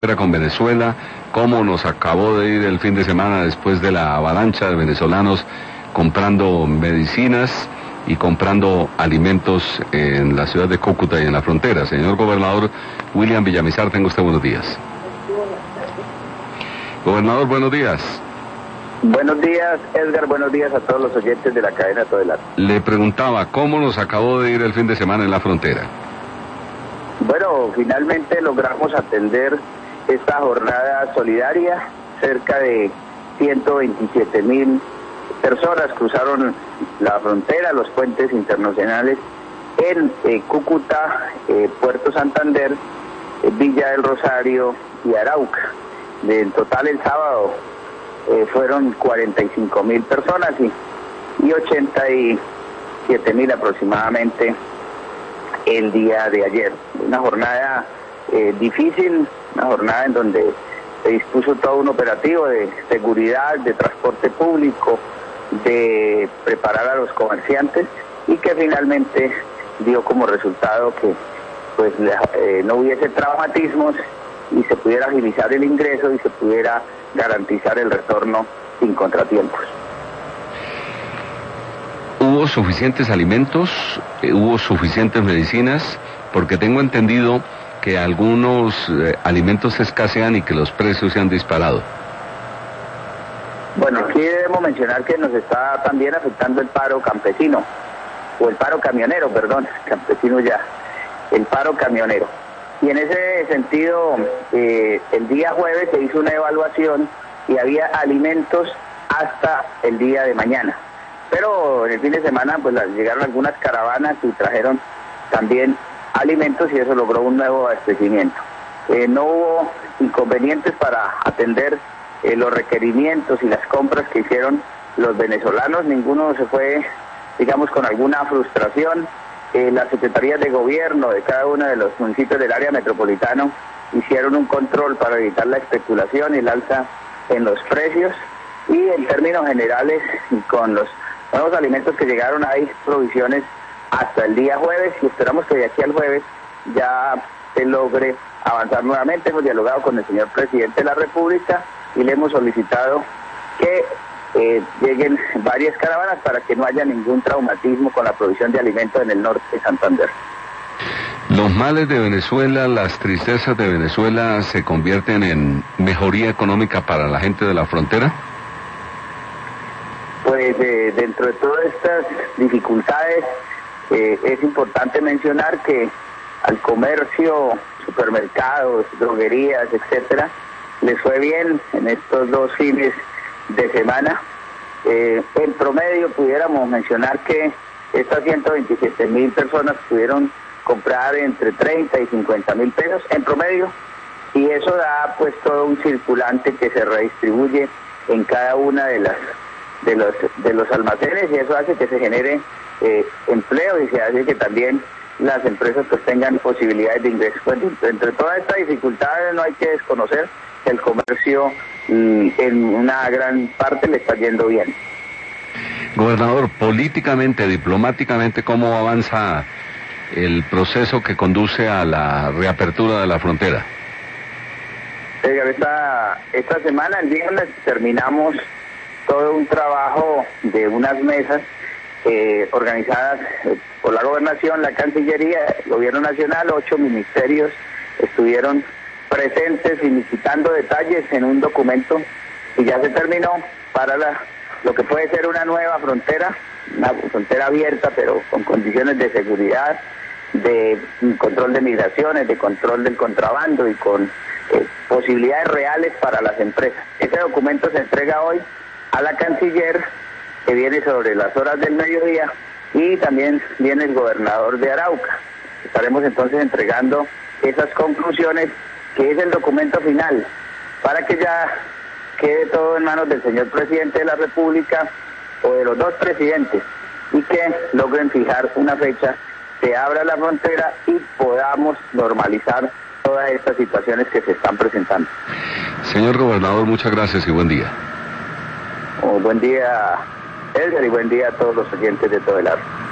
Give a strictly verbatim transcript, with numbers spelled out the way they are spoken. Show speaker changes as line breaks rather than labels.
con Venezuela, cómo nos acabó de ir el fin de semana después de la avalancha de venezolanos comprando medicinas y comprando alimentos en la ciudad de Cúcuta y en la frontera. Señor gobernador William Villamizar, tenga usted buenos días. Gobernador, buenos días.
Buenos días, Edgar, buenos días a todos los oyentes de la cadena Todelar.
Le preguntaba, ¿cómo nos acabó de ir el fin de semana en la frontera?
Bueno, finalmente logramos atender esta jornada solidaria. Cerca de ciento veintisiete mil personas cruzaron la frontera, los puentes internacionales en eh, Cúcuta, eh, Puerto Santander, eh, Villa del Rosario y Arauca. De, en total el sábado eh, fueron cuarenta y cinco mil personas y, y ochenta y siete mil aproximadamente el día de ayer. Una jornada eh, difícil, una jornada en donde se dispuso todo un operativo de seguridad, de transporte público, de preparar a los comerciantes y que finalmente dio como resultado que pues eh, no hubiese traumatismos y se pudiera agilizar el ingreso y se pudiera garantizar el retorno sin contratiempos.
¿Hubo suficientes alimentos? ¿Hubo suficientes medicinas? Porque tengo entendido que algunos eh, alimentos escasean y que los precios se han disparado.
Bueno, aquí debemos mencionar que nos está también afectando el paro campesino, o el paro camionero, perdón, campesino ya, el paro camionero. Y en ese sentido, eh, el día jueves se hizo una evaluación y había alimentos hasta el día de mañana. Pero en el fin de semana pues llegaron algunas caravanas y trajeron también alimentos y eso logró un nuevo abastecimiento. Eh, no hubo inconvenientes para atender eh, los requerimientos y las compras que hicieron los venezolanos, ninguno se fue, digamos, con alguna frustración. Eh, las secretarías de gobierno de cada uno de los municipios del área metropolitana hicieron un control para evitar la especulación y el alza en los precios y en términos generales con los nuevos alimentos que llegaron hay provisiones hasta el día jueves y esperamos que de aquí al jueves ya se logre avanzar nuevamente. Hemos dialogado con el señor presidente de la República y le hemos solicitado que eh, lleguen varias caravanas para que no haya ningún traumatismo con la provisión de alimentos en el norte de Santander.
¿Los males de Venezuela, las tristezas de Venezuela se convierten en mejoría económica para la gente de la frontera?
Pues eh, dentro de todas estas dificultades eh, es importante mencionar que al comercio, supermercados, droguerías, etcétera, les fue bien en estos dos fines de semana. Eh, en promedio pudiéramos mencionar que estas ciento veintisiete mil personas pudieron comprar entre treinta y cincuenta mil pesos en promedio y eso da pues todo un circulante que se redistribuye en cada una de las de los de los almacenes y eso hace que se genere eh, empleo y se hace que también las empresas pues tengan posibilidades de ingreso. Pues, entre todas estas dificultades no hay que desconocer que el comercio mm, en una gran parte le está yendo bien.
Gobernador, políticamente, diplomáticamente, ¿cómo avanza el proceso que conduce a la reapertura de la frontera?
Esta, esta semana, el viernes, terminamos todo un trabajo de unas mesas eh, organizadas eh, por la Gobernación, la Cancillería, el Gobierno Nacional, ocho ministerios estuvieron presentes y quitando detalles en un documento y ya se terminó para la, lo que puede ser una nueva frontera, una frontera abierta pero con condiciones de seguridad, de control de migraciones, de control del contrabando y con eh, posibilidades reales para las empresas. Ese documento se entrega hoy a la canciller, que viene sobre las horas del mediodía, y también viene el gobernador de Arauca. Estaremos entonces entregando esas conclusiones, que es el documento final, para que ya quede todo en manos del señor presidente de la República o de los dos presidentes y que logren fijar una fecha, se abra la frontera y podamos normalizar todas estas situaciones que se están presentando.
Señor gobernador, muchas gracias y buen día.
Oh, buen día, Edgar, y buen día a todos los oyentes de Todelar.